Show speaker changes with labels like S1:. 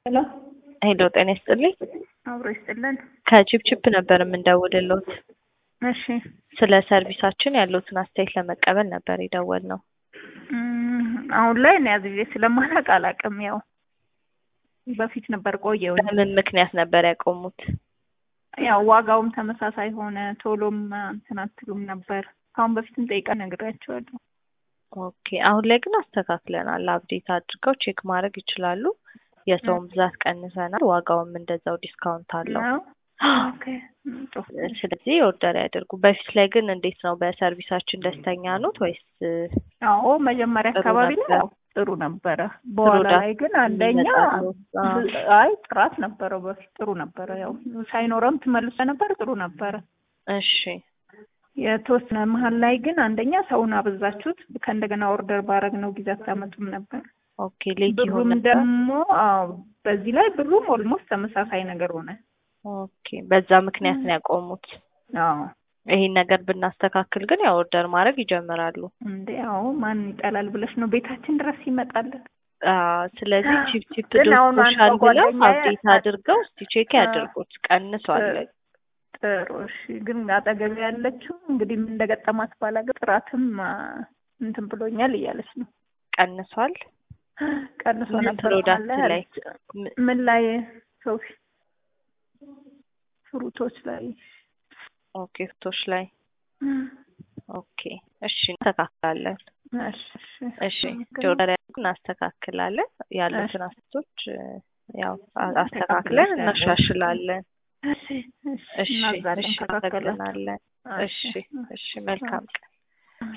S1: ሄሎ
S2: ሄሎ ጤና ይስጥልኝ።
S1: አብሮ ይስጥልን።
S2: ከቺፕቺፕ ነበር የምንደውልልዎት።
S1: እሺ
S2: ስለ ሰርቪሳችን ያለዎትን አስተያየት ለመቀበል ነበር የደወልነው።
S1: አሁን ላይ እኔ አዝዤ ስለማላውቅ አላውቅም። ያው በፊት ነበር ቆየሁኝ።
S2: በምን ምክንያት ነበር ያቆሙት?
S1: ያው ዋጋውም ተመሳሳይ ሆነ፣ ቶሎም እንትን አትሉም ነበር። ካሁን በፊትም ጠይቀን ነግራቸዋለሁ።
S2: ኦኬ አሁን ላይ ግን አስተካክለናል። አፕዴት አድርገው ቼክ ማድረግ ይችላሉ። የሰውን ብዛት ቀንሰናል። ዋጋውም እንደዛው ዲስካውንት አለው።
S1: ኦኬ
S2: ስለዚህ ኦርደር ያድርጉ። በፊት ላይ ግን እንዴት ነው? በሰርቪሳችን ደስተኛ ኖት ወይስ?
S1: አዎ መጀመሪያ አካባቢ ላይ ያው ጥሩ ነበረ። በኋላ ላይ ግን አንደኛ አይ ጥራት ነበረው። በፊት ጥሩ ነበረ። ያው ሳይኖረም ተመልሶ ነበር፣ ጥሩ ነበረ።
S2: እሺ
S1: የተወሰነ መሀል ላይ ግን አንደኛ ሰውን አበዛችሁት። ከእንደገና ኦርደር ባረግነው ጊዜ አታመጡም ነበር።
S2: ኦኬ ሌት
S1: ብሩም ደግሞ በዚህ ላይ ብሩም ኦልሞስት ተመሳሳይ ነገር ሆነ።
S2: ኦኬ በዛ ምክንያት ነው ያቆሙት።
S1: አዎ
S2: ይሄን ነገር ብናስተካክል ግን ያው ኦርደር ማድረግ ይጀምራሉ።
S1: እንዴ አዎ ማን ይጠላል ብለሽ ነው? ቤታችን ድረስ ይመጣል።
S2: ስለዚህ ቺፕቺፕ ዶሻል ብለው አፕዴት አድርገው እስቲ ቼክ ያድርጉት። ቀንሷል።
S1: ጥሩ እሺ። ግን አጠገብ ያለችው እንግዲህ ምን እንደገጠማት ባላገ ጥራትም እንትን ብሎኛል እያለች ነው።
S2: ቀንሷል።
S1: ቀንሶ ነበር
S2: ላይ
S1: ምን ላይ ሶፊ ፍሩቶች ላይ
S2: ኦኬ ፍሩቶች ላይ ኦኬ እሺ እናስተካክላለን። እሺ ጆርዳን እናስተካክላለን። ያሉትን አስተቶች ያው አስተካክለን እናሻሽላለን። እሺ እናስተካክላለን። እሺ መልካም ቀን።